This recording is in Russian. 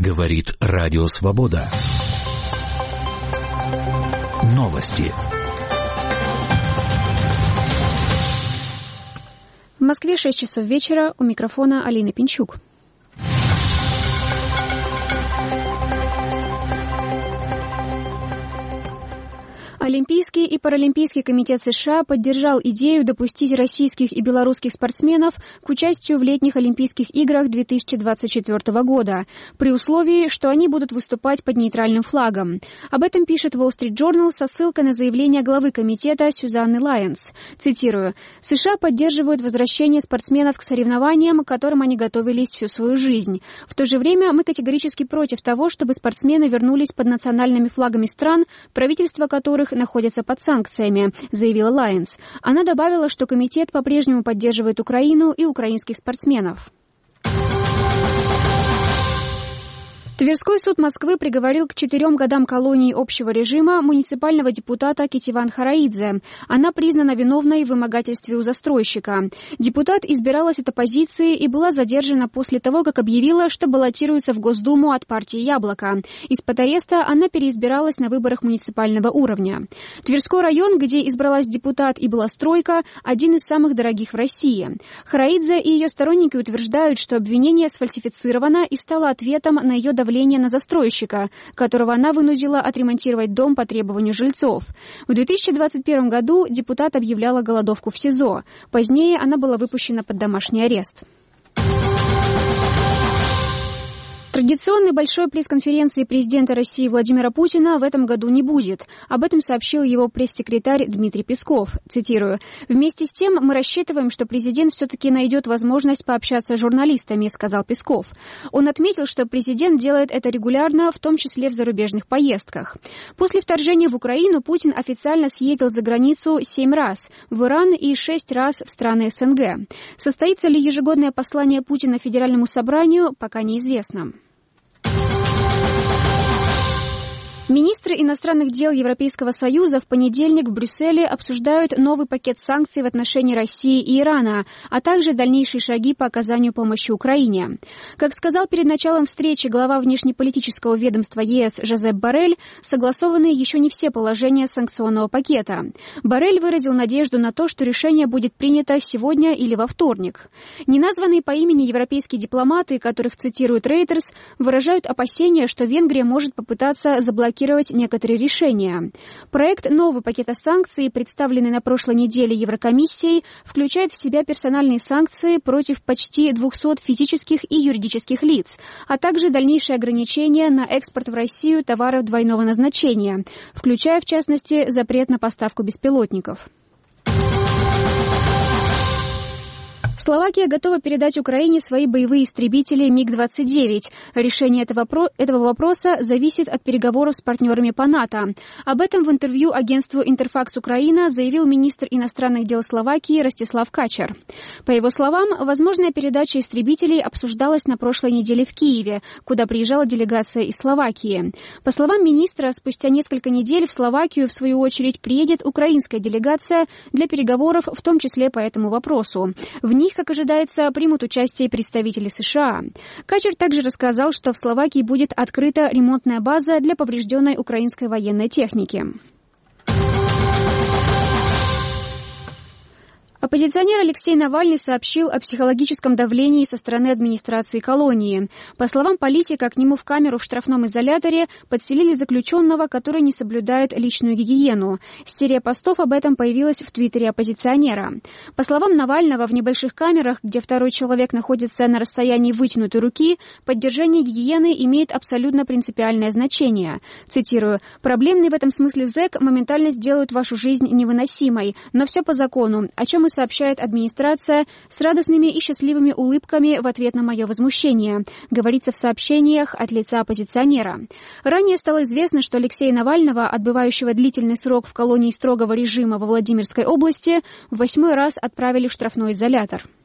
Говорит Радио Свобода. Новости. В Москве 6 часов вечера. У микрофона Алина Пинчук. Олимпийский и Паралимпийский комитет США поддержал идею допустить российских и белорусских спортсменов к участию в летних Олимпийских играх 2024 года, при условии, что они будут выступать под нейтральным флагом. Об этом пишет Wall Street Journal со ссылкой на заявление главы комитета Сюзанны Лайонс. Цитирую: «США поддерживают возвращение спортсменов к соревнованиям, к которым они готовились всю свою жизнь. В то же время мы категорически против того, чтобы спортсмены вернулись под национальными флагами стран, правительства которых находятся под санкциями», заявила Лайонс. Она добавила, что комитет по-прежнему поддерживает Украину и украинских спортсменов. Тверской суд Москвы приговорил к 4 годам колонии общего режима муниципального депутата Кетиван Хараидзе. Она признана виновной в вымогательстве у застройщика. Депутат избиралась от оппозиции и была задержана после того, как объявила, что баллотируется в Госдуму от партии «Яблоко». Из-под ареста она переизбиралась на выборах муниципального уровня. Тверской район, где избралась депутат и была стройка, один из самых дорогих в России. Хараидзе и ее сторонники утверждают, что обвинение сфальсифицировано и стало ответом на ее давление на застройщика, которого она вынудила отремонтировать дом по требованию жильцов. В 2021 году депутат объявляла голодовку в СИЗО. Позднее она была выпущена под домашний арест. Традиционной большой пресс-конференции президента России Владимира Путина в этом году не будет. Об этом сообщил его пресс-секретарь Дмитрий Песков. Цитирую: «Вместе с тем мы рассчитываем, что президент все-таки найдет возможность пообщаться с журналистами», сказал Песков. Он отметил, что президент делает это регулярно, в том числе в зарубежных поездках. После вторжения в Украину Путин официально съездил за границу 7 раз, в Иран и 6 раз в страны СНГ. Состоится ли ежегодное послание Путина Федеральному собранию, пока неизвестно. Министры иностранных дел Европейского Союза в понедельник в Брюсселе обсуждают новый пакет санкций в отношении России и Ирана, а также дальнейшие шаги по оказанию помощи Украине. Как сказал перед началом встречи глава внешнеполитического ведомства ЕС Жозеп Боррель, согласованы еще не все положения санкционного пакета. Боррель выразил надежду на то, что решение будет принято сегодня или во вторник. Неназванные по имени европейские дипломаты, которых цитирует Reuters, выражают опасения, что Венгрия может попытаться заблокировать некоторые решения. Проект нового пакета санкций, представленный на прошлой неделе Еврокомиссией, включает в себя персональные санкции против почти 200 физических и юридических лиц, а также дальнейшие ограничения на экспорт в Россию товаров двойного назначения, включая, в частности, запрет на поставку беспилотников. Словакия готова передать Украине свои боевые истребители МиГ-29. Решение этого вопроса зависит от переговоров с партнерами по НАТО. Об этом в интервью агентству «Интерфакс Украина» заявил министр иностранных дел Словакии Ростислав Качер. По его словам, возможная передача истребителей обсуждалась на прошлой неделе в Киеве, куда приезжала делегация из Словакии. По словам министра, спустя несколько недель в Словакию, в свою очередь, приедет украинская делегация для переговоров, в том числе по этому вопросу. В них, как ожидается, примут участие представители США. Качер также рассказал, что в Словакии будет открыта ремонтная база для поврежденной украинской военной техники. Оппозиционер Алексей Навальный сообщил о психологическом давлении со стороны администрации колонии. По словам политика, к нему в камеру в штрафном изоляторе подселили заключенного, который не соблюдает личную гигиену. Серия постов об этом появилась в твиттере оппозиционера. По словам Навального, в небольших камерах, где второй человек находится на расстоянии вытянутой руки, поддержание гигиены имеет абсолютно принципиальное значение. Цитирую: «Проблемный в этом смысле зэк моментально сделают вашу жизнь невыносимой, но все по закону, о чем и сообщает администрация с радостными и счастливыми улыбками в ответ на мое возмущение», говорится в сообщениях от лица оппозиционера. Ранее стало известно, что Алексея Навального, отбывающего длительный срок в колонии строгого режима во Владимирской области, в 8-й раз отправили в штрафной изолятор.